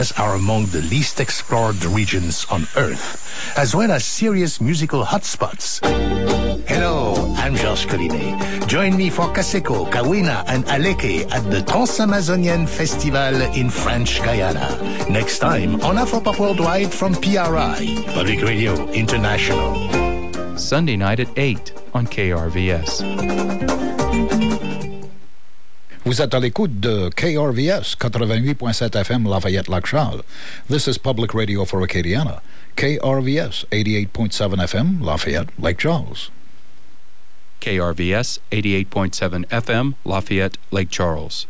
are among the least explored regions on Earth, as well as serious musical hotspots. Hello, I'm Georges Collinet. Join me for Kaseko, Kawina, and Aleke at the Trans-Amazonian Festival in French Guyana. Next time on Afropop Worldwide from PRI, Public Radio International. Sunday night at 8 on KRVS. Vous êtes à l'écoute de KRVS 88.7 FM Lafayette-Lac-Charles. This is Public Radio for Acadiana. KRVS 88.7 FM Lafayette, Lake Charles. KRVS 88.7 FM Lafayette, Lake Charles.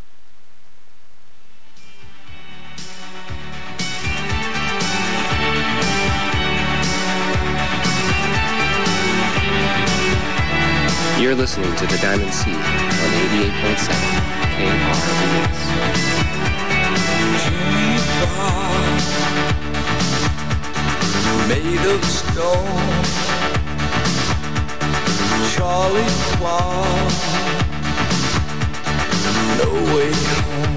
You're listening to The Diamond Sea on 88.7 KRVS. Jimmy Bob, made of stone. Charlie Clark, no way home.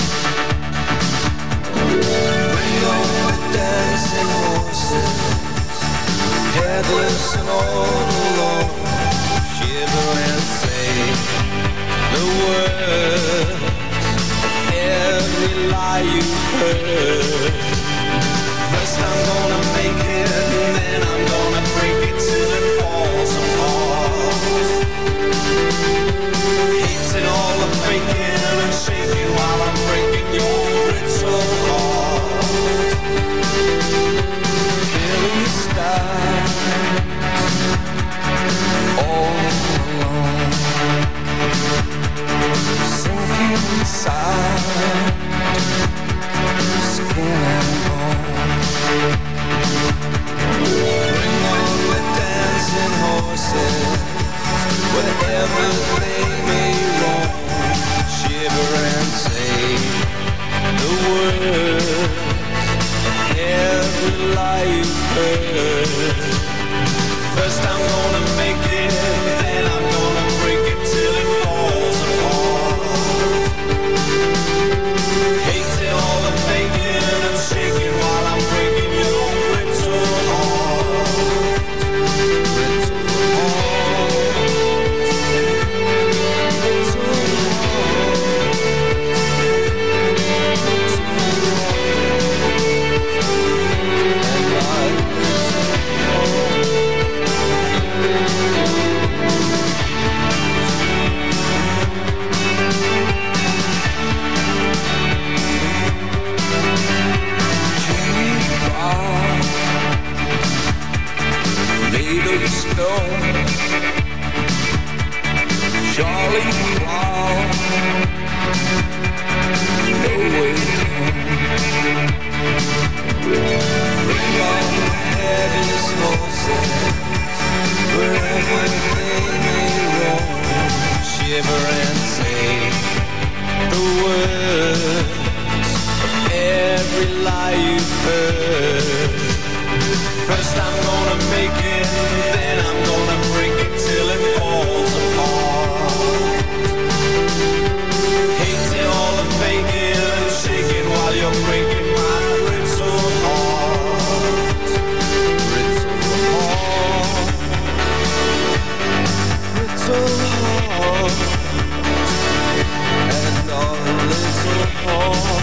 Bring on the dancing horses, headless and all alone. Shiver and say the words, every lie you've heard. First I'm gonna make it, and then I'm gonna break it till it falls apart. Hating all the faking and shaking while I'm breaking your brittle heart. Philistine, all alone, sinking inside, skin and bone. Bring on the dancing horses, wherever they may roam. Shiver and say the words, every lie you've heard. First I'm gonna make it, then I'm gonna break it till it falls apart. Hating all the faking and shaking while I'm breaking your brittle heart. Brittle heart. Brittle made of stone. Charlie Brown, no way home. Bring on the heaviest horses, wherever they may roam. Shiver and say the words, every lie you've heard. First I'm gonna make it, then I'm gonna break it till it falls apart. Hating all the faking and shaking while you're breaking my brittle heart. Brittle heart. Brittle heart. And our little heart.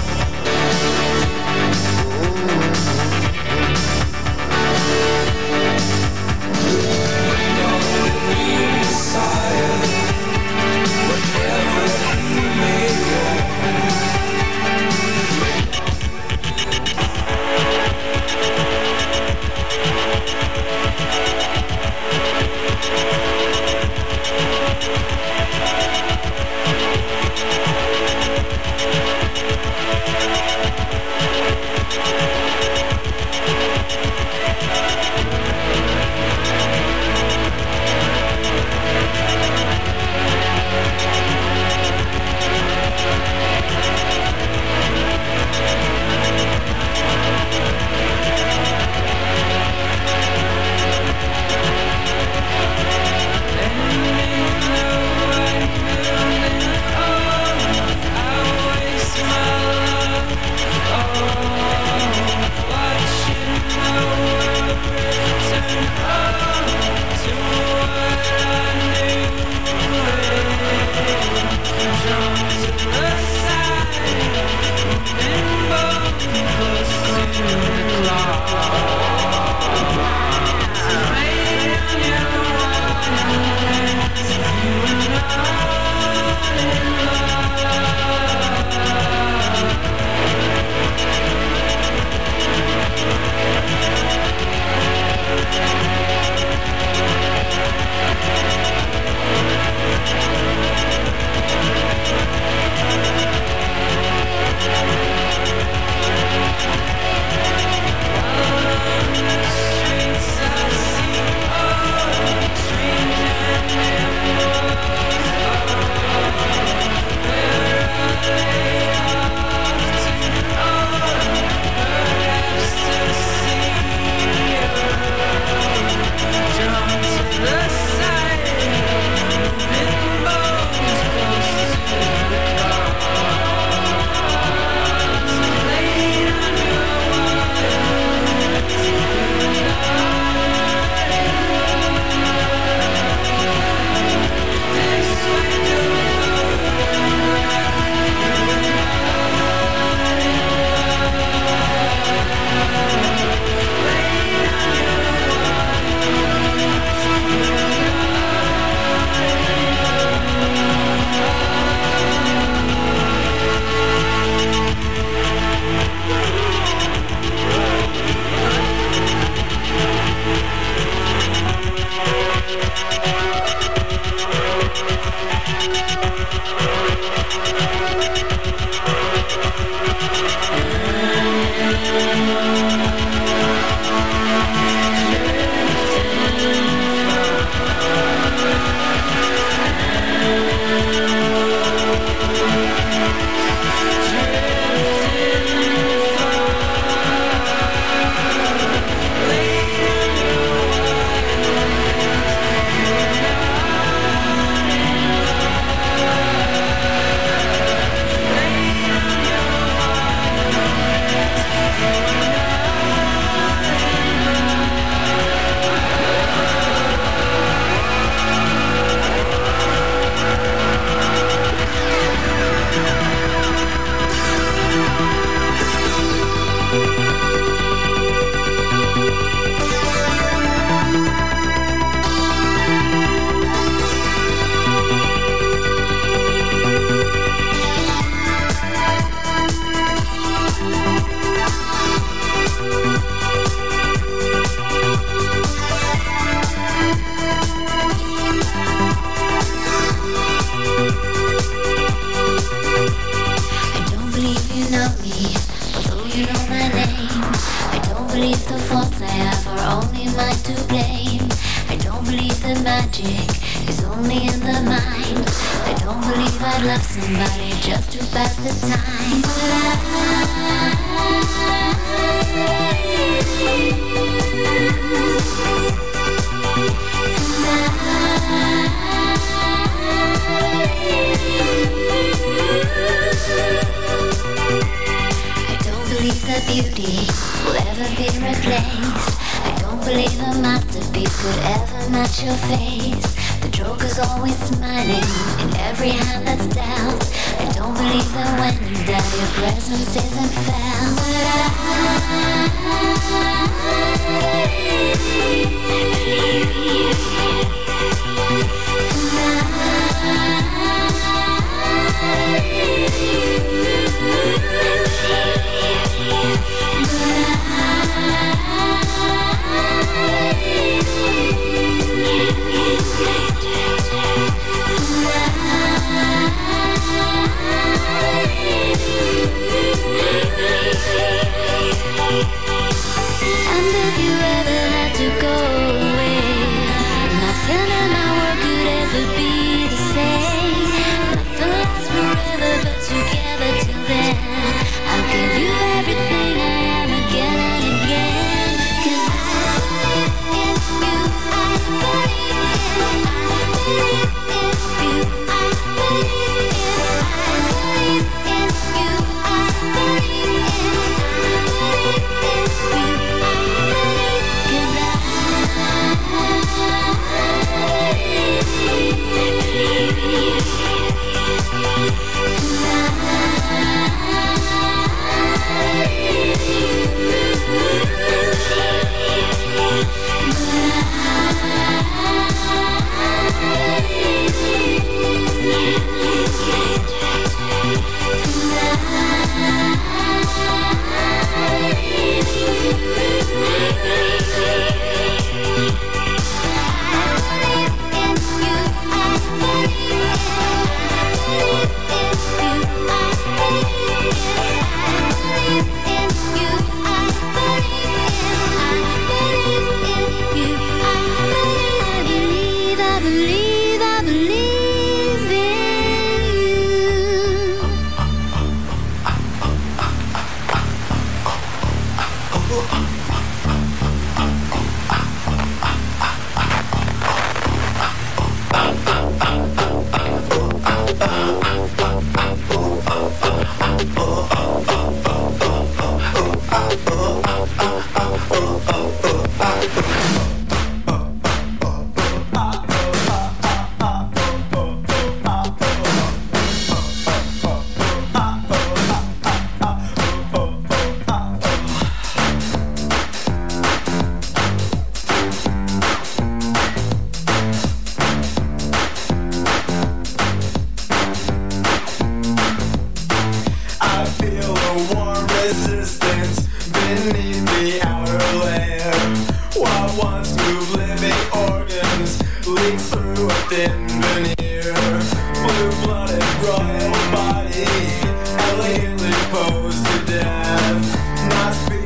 Royal body, elegantly posed to death. Not speaking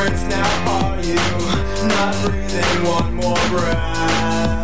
Where's now are you? Not breathing one more breath.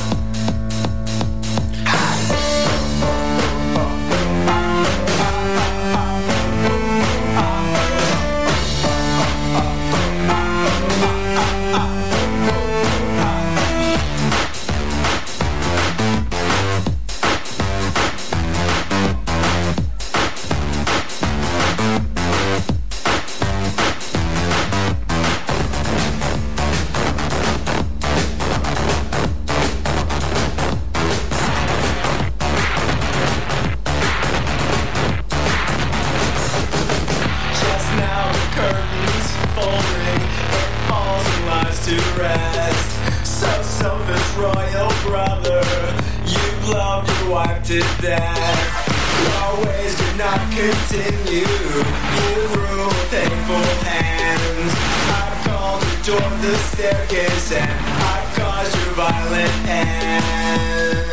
To death. Your ways do not continue. You rule with hateful hands. I called you toward the staircase and I caused your violent end.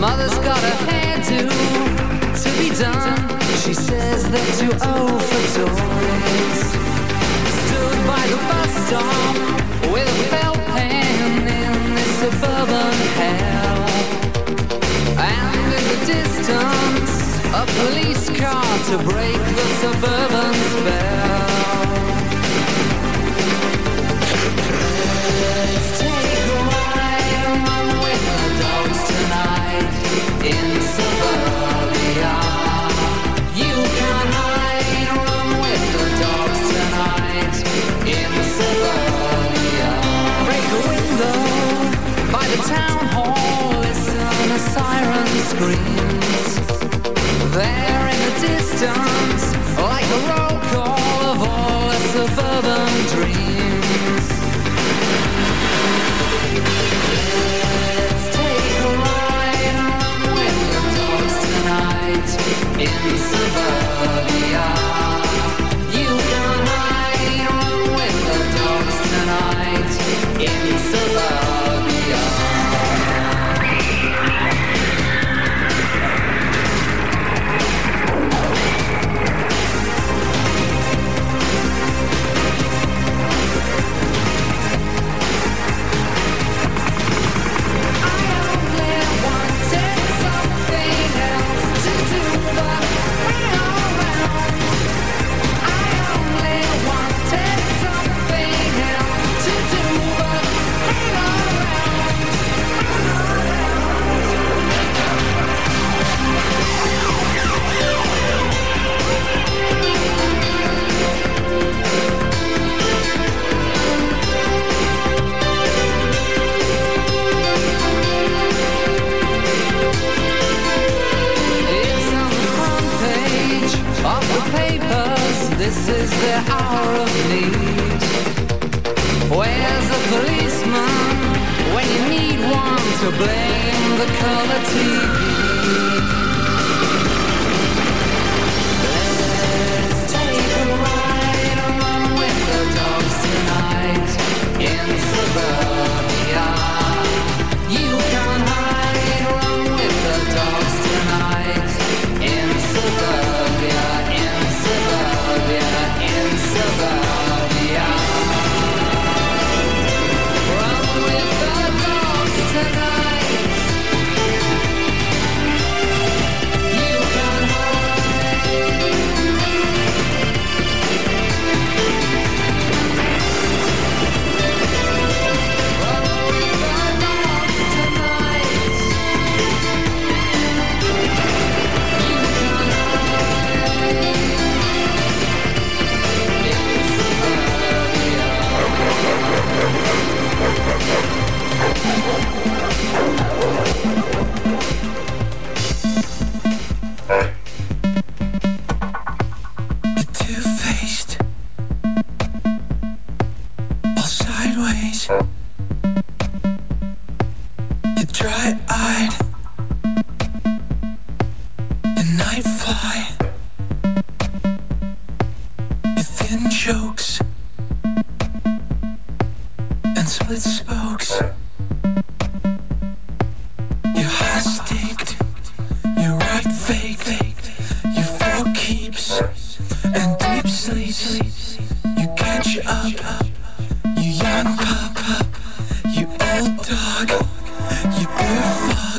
Mother's got a hairdo to be done. She says that you're old for toys. Stood by the bus stop with a felt pen in this suburban hell. And in the distance, a police car to break the suburban spell. Let's take a ride with the dogs tonight in suburbia. You can hide, run with the dogs tonight in suburbia. Break a window by the town hall, listen a siren screams. There in the distance, like a roll call of all the suburban dreams. Let's take a ride with the dogs tonight in suburbia. You can hide, run with the dogs tonight in suburbia. This is the hour of need. Where's the policeman when you need one to blame the color TV? Let's take a ride with the dogs tonight in suburbia. You can hide, run with the dogs tonight in suburbia. In suburbia. Run with the dogs tonight. You can hide. Run with the dogs tonight. You can hide. You're two-faced, all sideways. You're dry-eyed, your night fly. Your thin jokes and split spokes. You're high-staked, you're right-faked. You four keeps and deep sleeps. You catch up, you young pup, you old dog, you bird fog.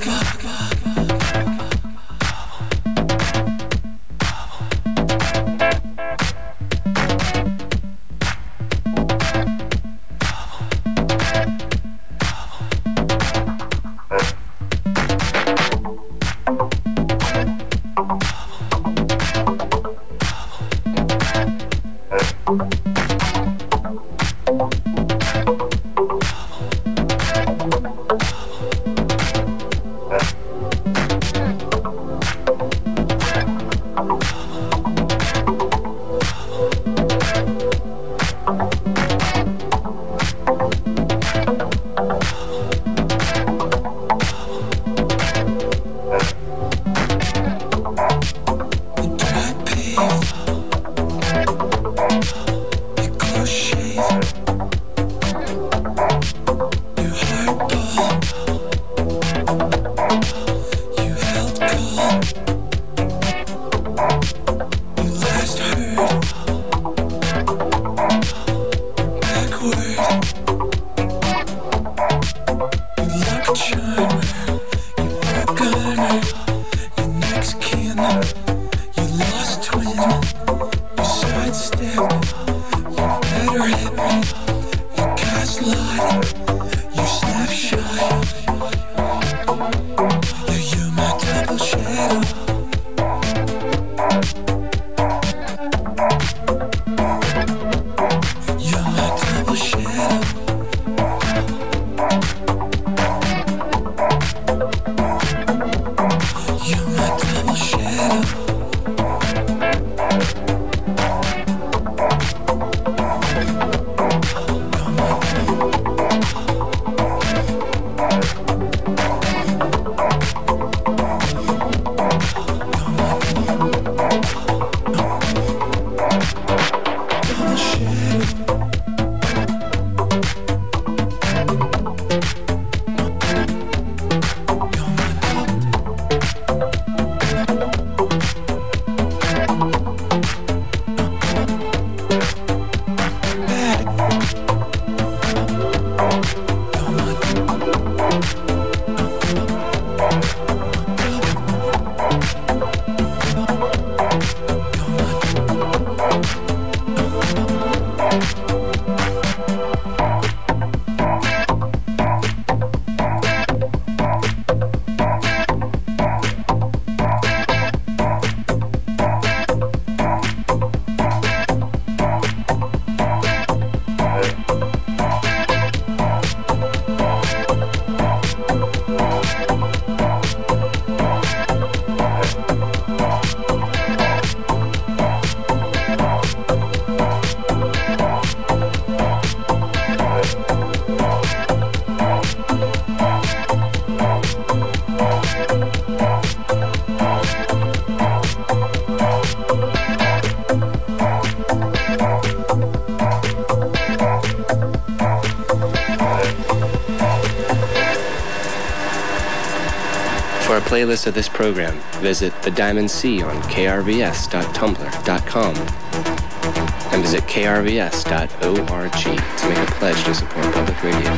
For a playlist of this program, visit The Diamond Sea on krvs.tumblr.com and visit krvs.org to make a pledge to support public radio.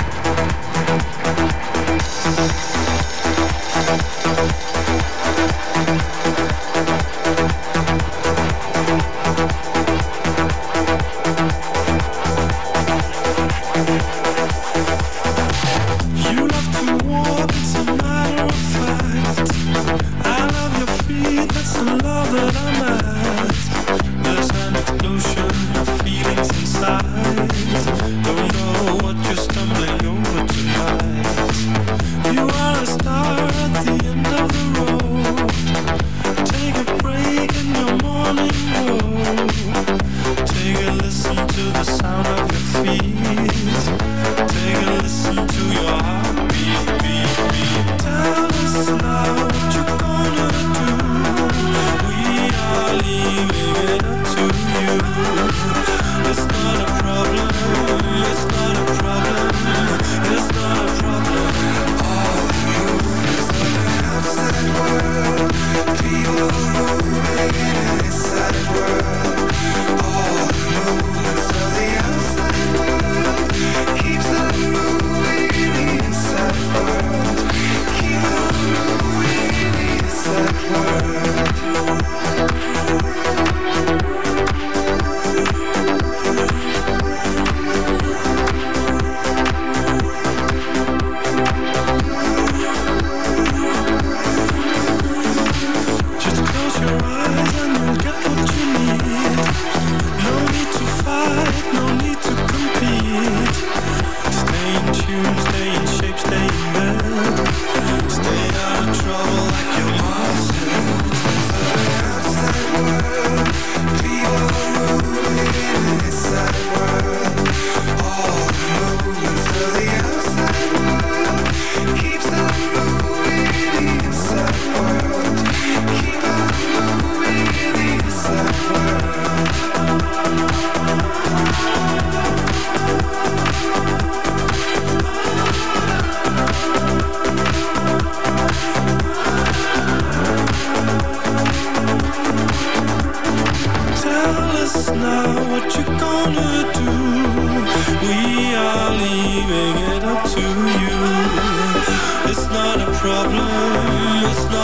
It's not a problem, it's not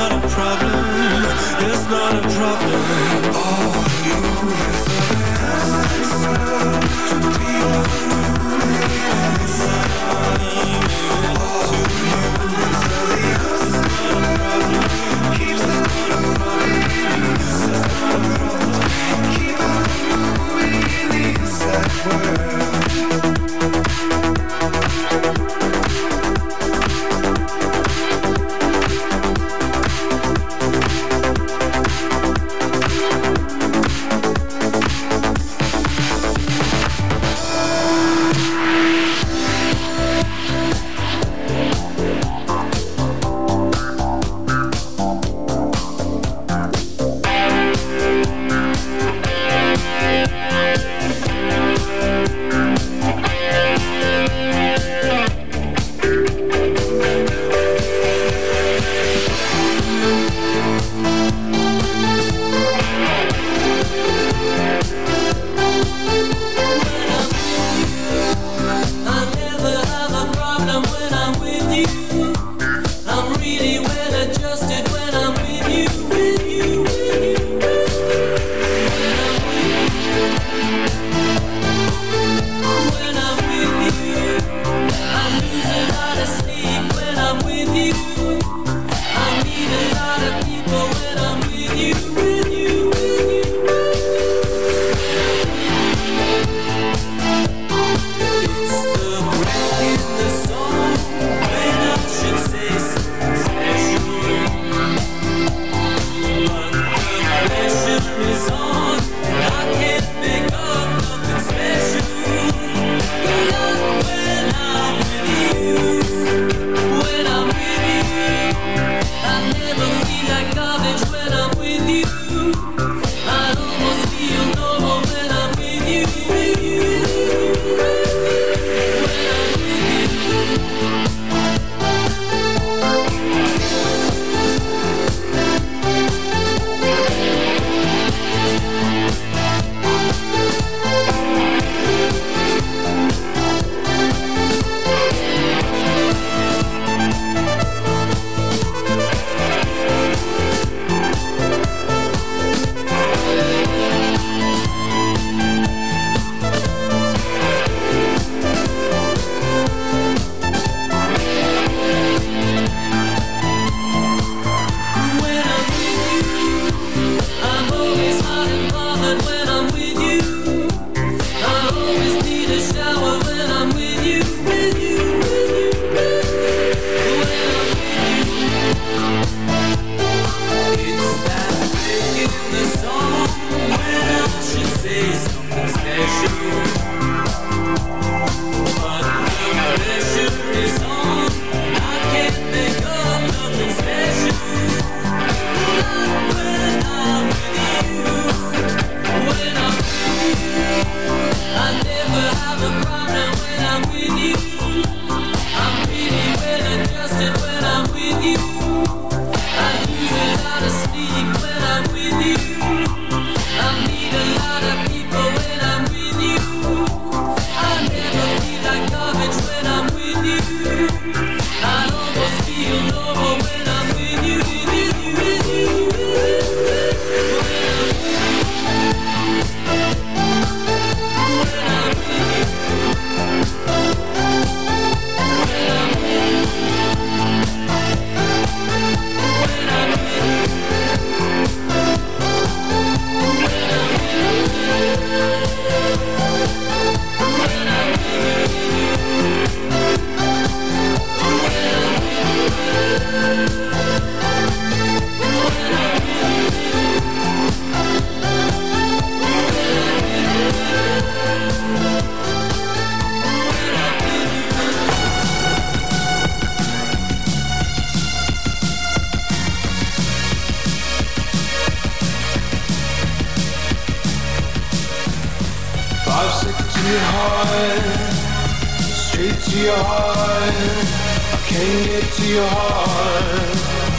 your heart, straight to your heart. I can't get to your heart.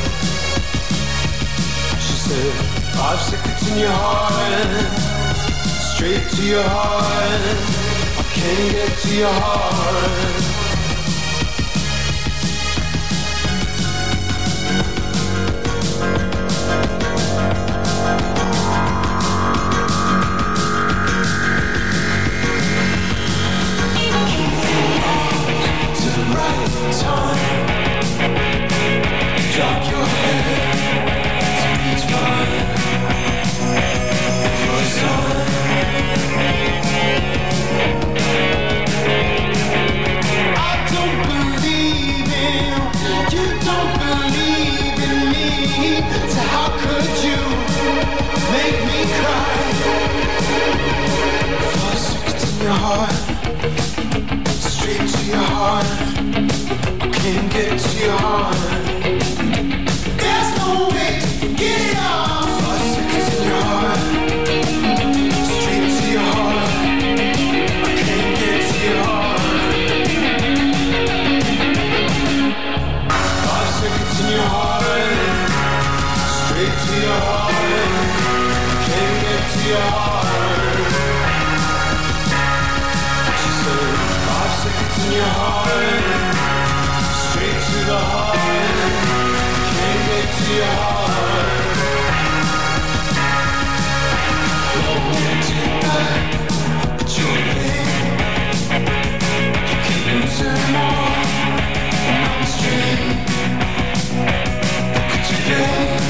She said, 5 seconds in your heart, straight to your heart. I can't get to your heart. Time. Drop your head to each one for a song. I don't believe in you, don't believe in me. So how could you make me cry? 5 seconds in your heart, straight to your heart. Can't get to your heart. There's no way to get it off. 5 seconds in your heart, straight to your heart. I can't get to your heart. 5 seconds in your heart, straight to your heart. I can't get to your heart. She said, 5 seconds in your heart, straight to the heart, can't get to your heart. Love me take back, but you're fake. You keep losing more, and I'm straight. Look at your face.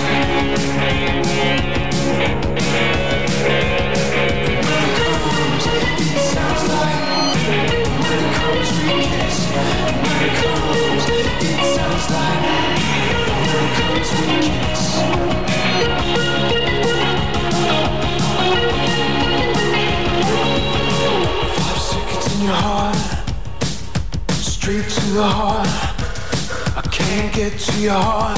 When it comes, it sounds like. When it comes, we kiss. When it comes, it sounds like. When it comes, we kiss. 5 seconds in your heart, straight to the heart. I can't get to your heart.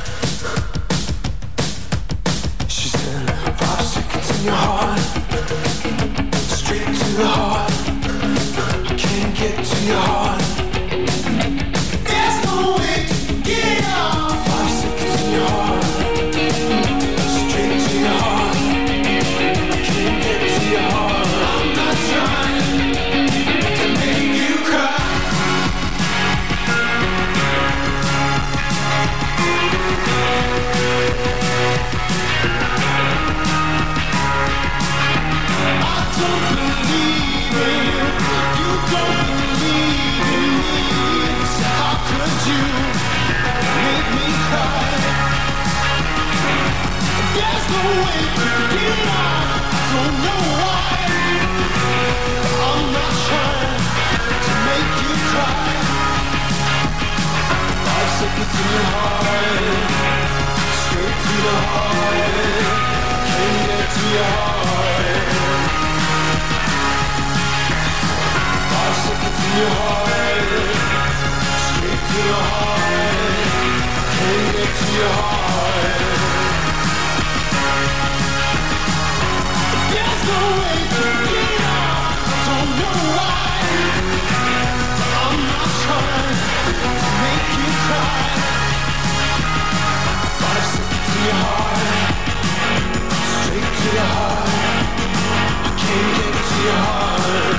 She said, 5 seconds in your heart, straight to the heart. I can't get to your heart. There's no way to get it off. 5 seconds in your heart, straight to your heart. I can't get to your heart. I'm not trying to make you cry. I don't believe in you. You don't believe in me. So how could you make me cry? There's no way to get it out. I don't know why. I'm not trying to make you cry. 5 seconds in your heart, straight to the heart. Can't get to your heart. 5 seconds in your heart, straight to the heart. Can't get to your heart. There's no way to get it out. I don't know why. I'm not trying to make you cry. 5 seconds in your heart, straight to the heart. I can't get to your heart.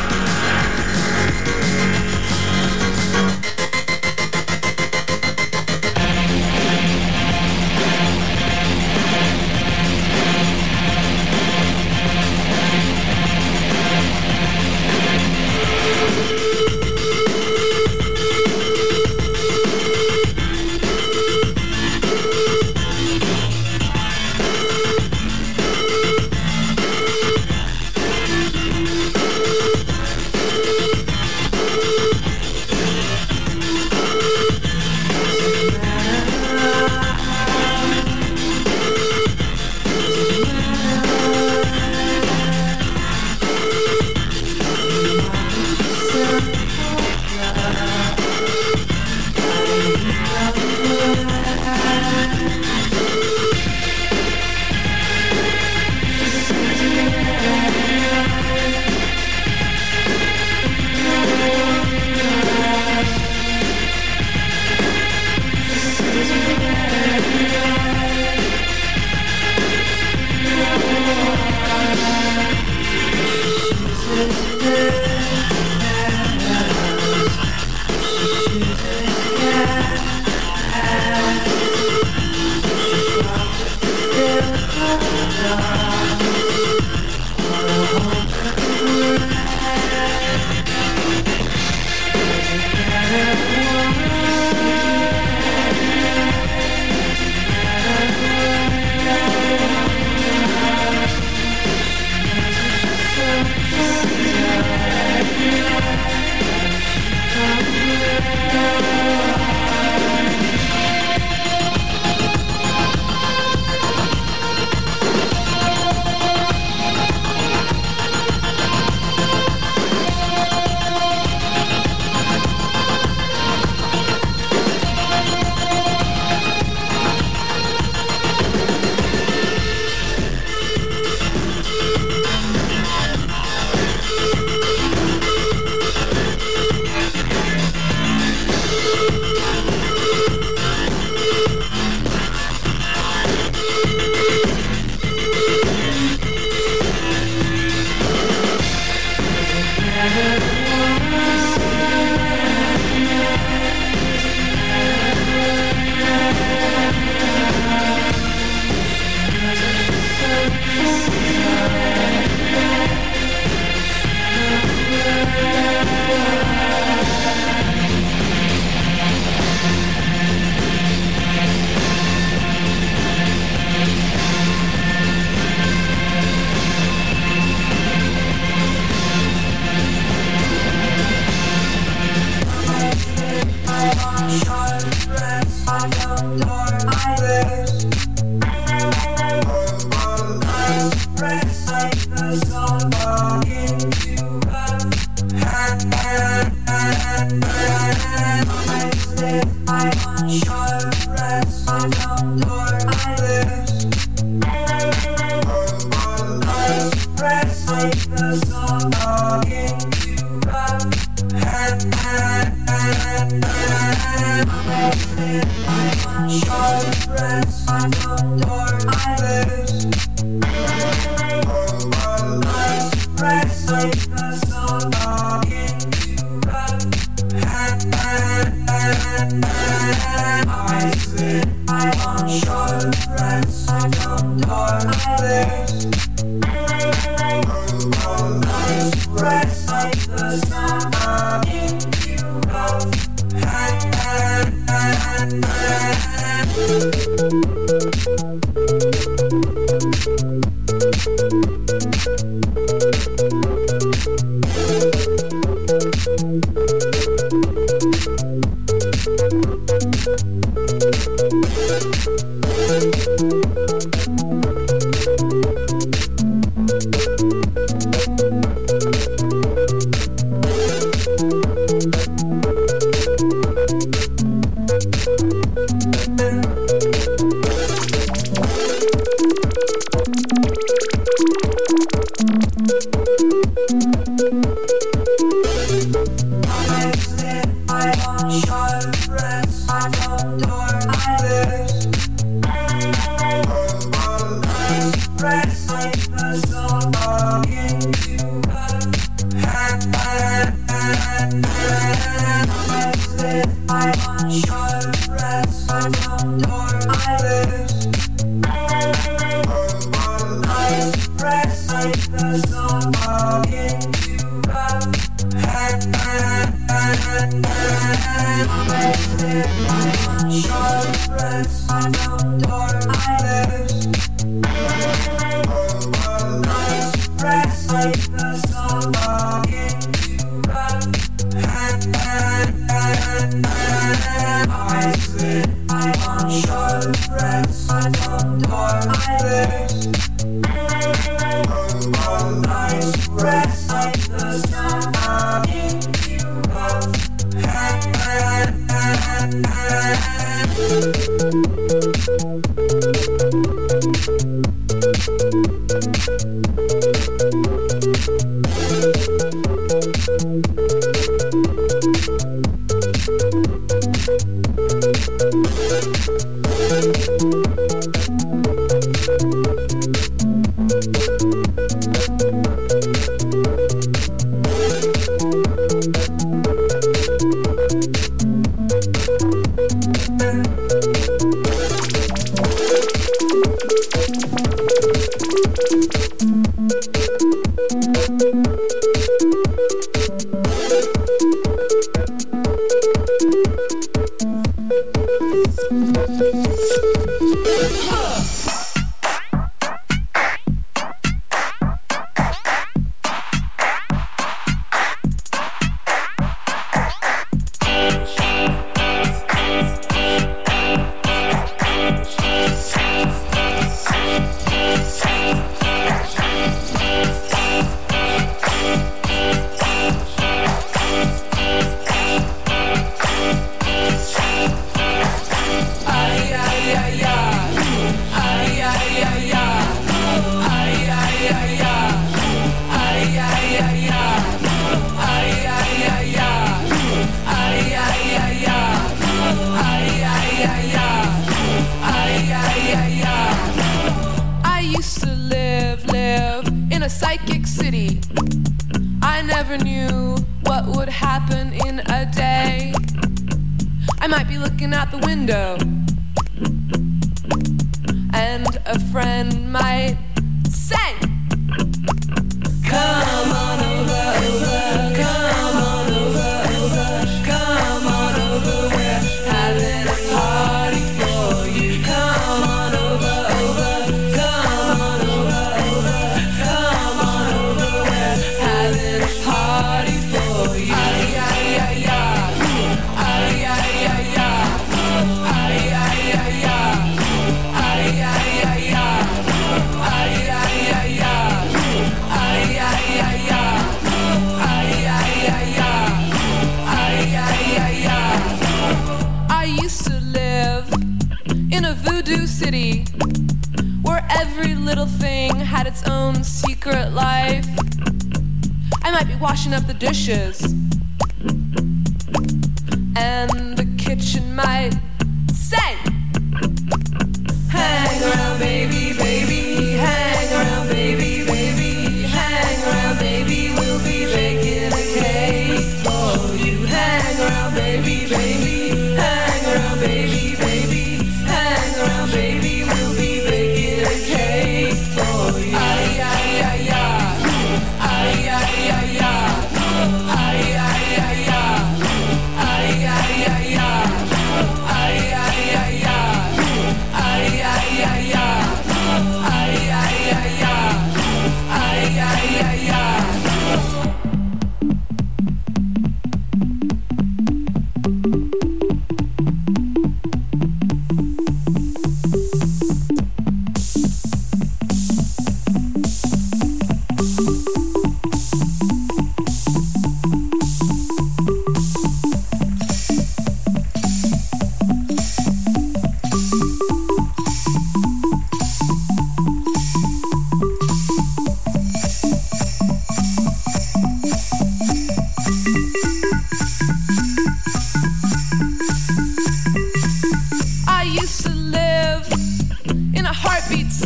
Baby, hang around, baby, hang around, baby.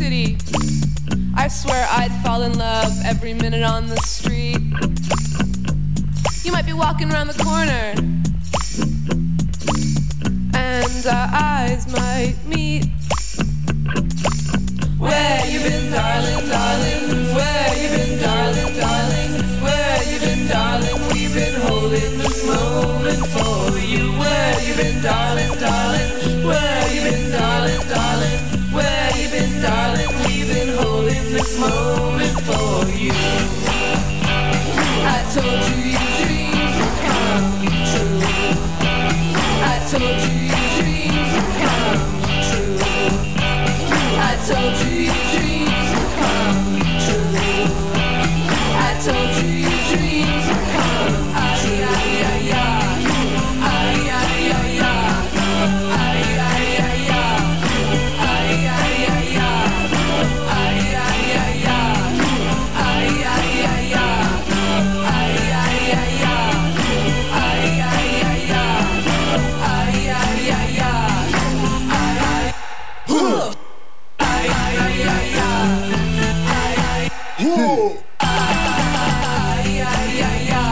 city. I swear I'd fall in love every minute on the street. You might be walking around the corner, and our eyes might meet. Where you been, darling, darling? Where you been, darling, darling? Where you been, darling? We've been holding this moment for you. Where you been, darling, darling? Where you been, darling, darling? Where you been, darling? We've been holding this moment for you. I told you your dreams would come true. I told you your dreams would come true. I told you your dreams would come true. I told you your dreams would come. Ay, ay, ay, ay. Ay, ay, ay, ay. Ay, ay, ay, ay. Ay, ay, ay, ay. Ay, ay, ay, ay. Ay, ay, ay, ay. Ay, ay, ay, ay. Ay, ay, ay, ay. Ay, ay, ay, ay. Huh. Ay, ay, ay, ay, ay. Ay, ay. Whoa. Ay, ay, ay, ay.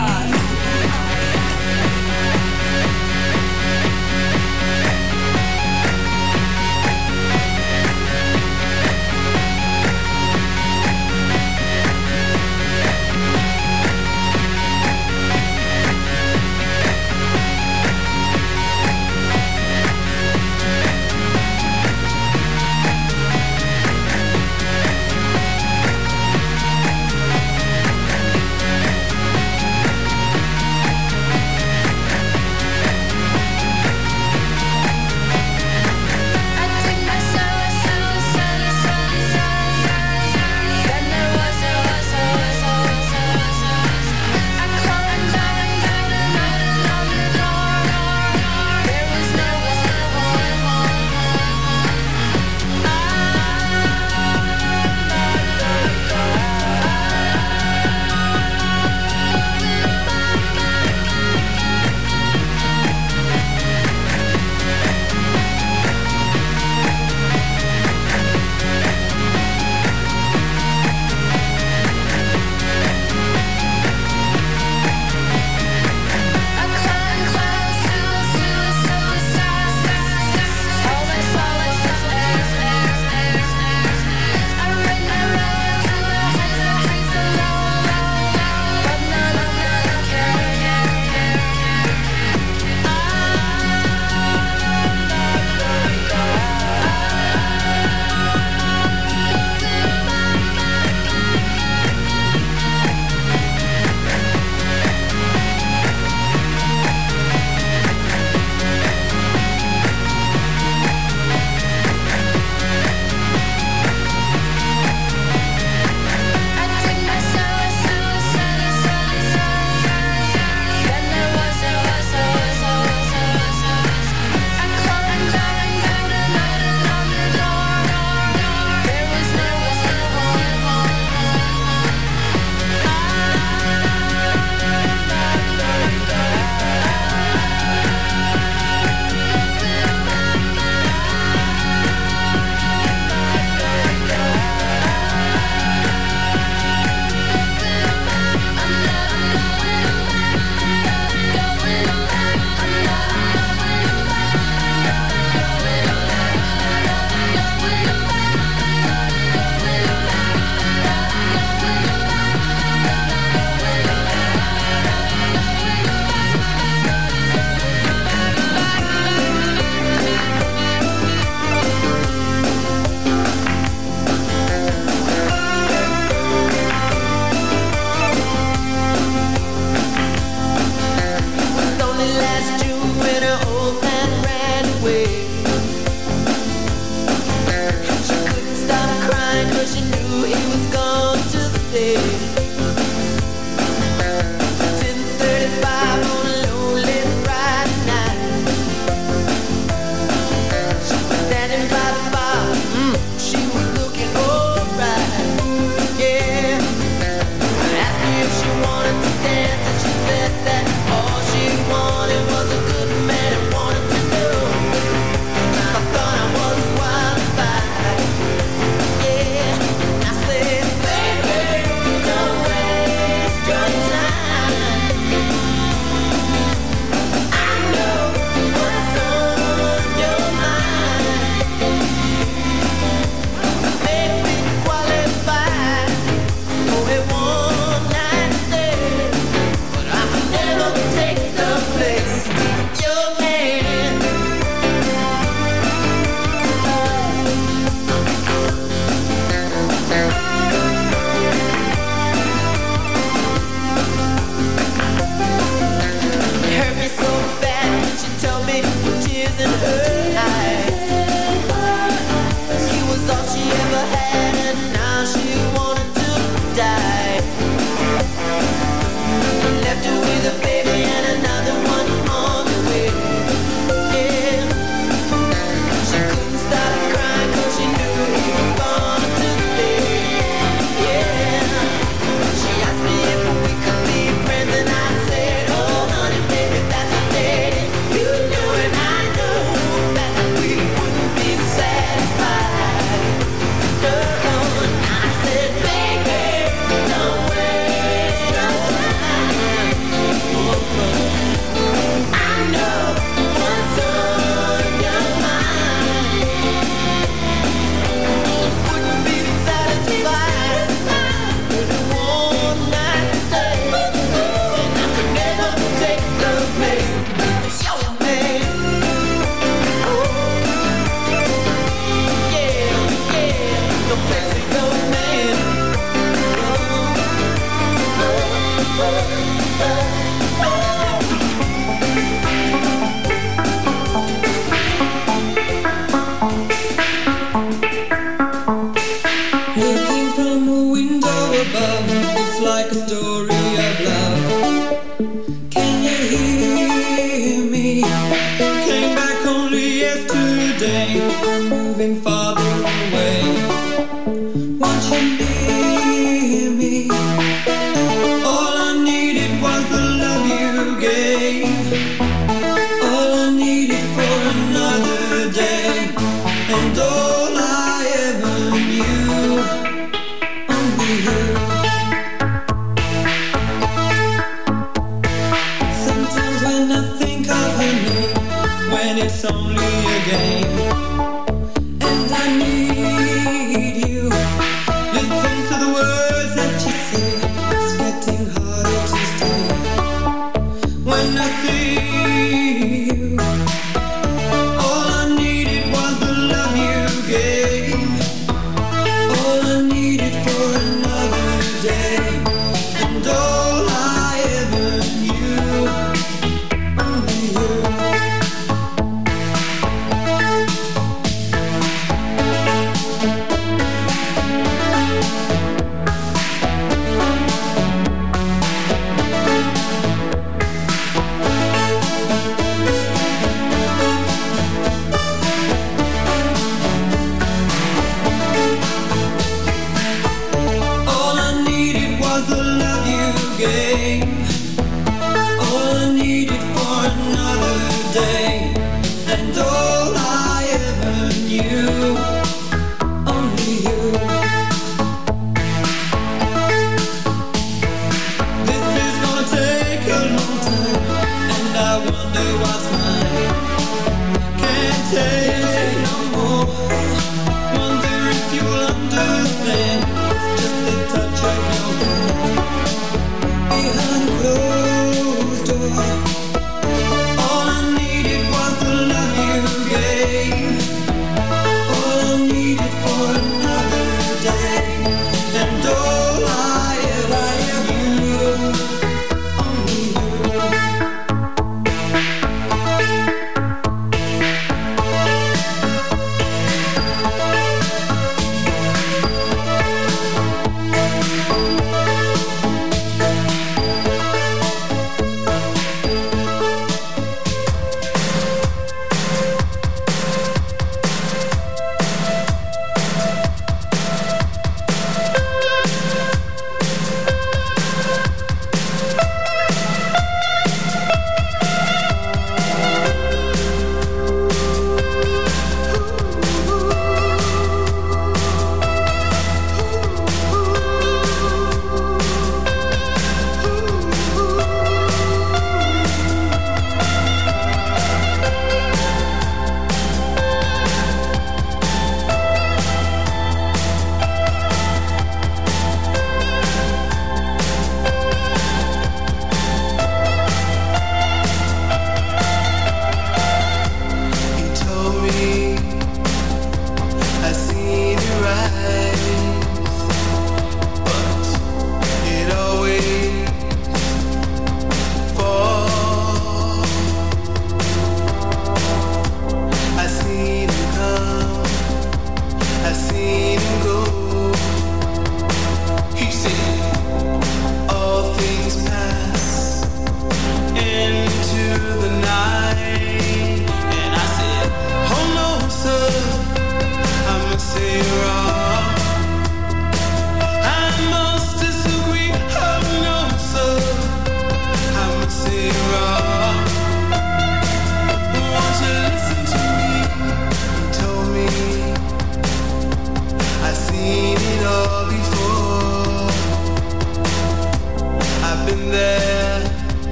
Yeah.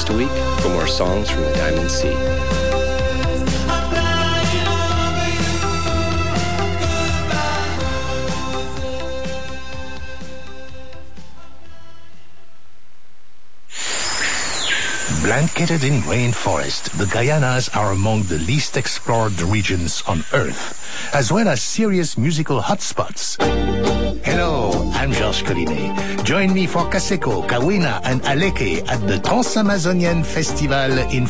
next week for more songs from the Diamond Sea. Blanketed in rainforest, the Guyanas are among the least explored regions on Earth, as well as serious musical hotspots. Hello, I'm Georges Collinet. Join me for Kaseko, Kawena, and Aleke at the Trans-Amazonian Festival in